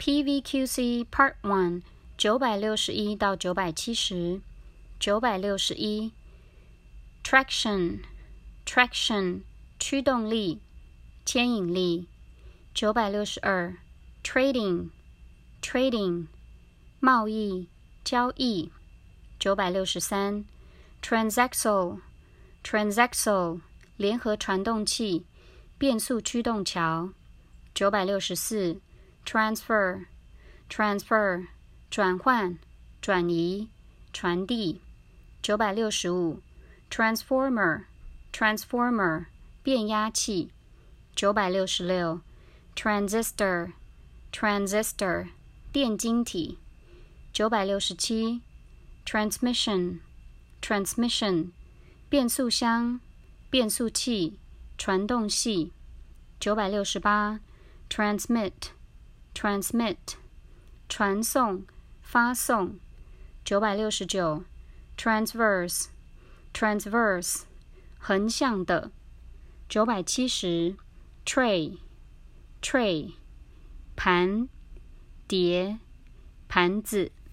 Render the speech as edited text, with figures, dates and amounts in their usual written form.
PVQC Part 1 961到970 961 Traction 驱动力牵引力962 Trading 贸易交易963 Transaxle 联合传动器变速驱动桥964 Transfer 转换转移传递965 Transformer 变压器966 Transistor 电晶体967 Transmission 变速箱变速器传动系968 Transmit 传送发送969 Transverse 横向的970 Tray 盘碟盘子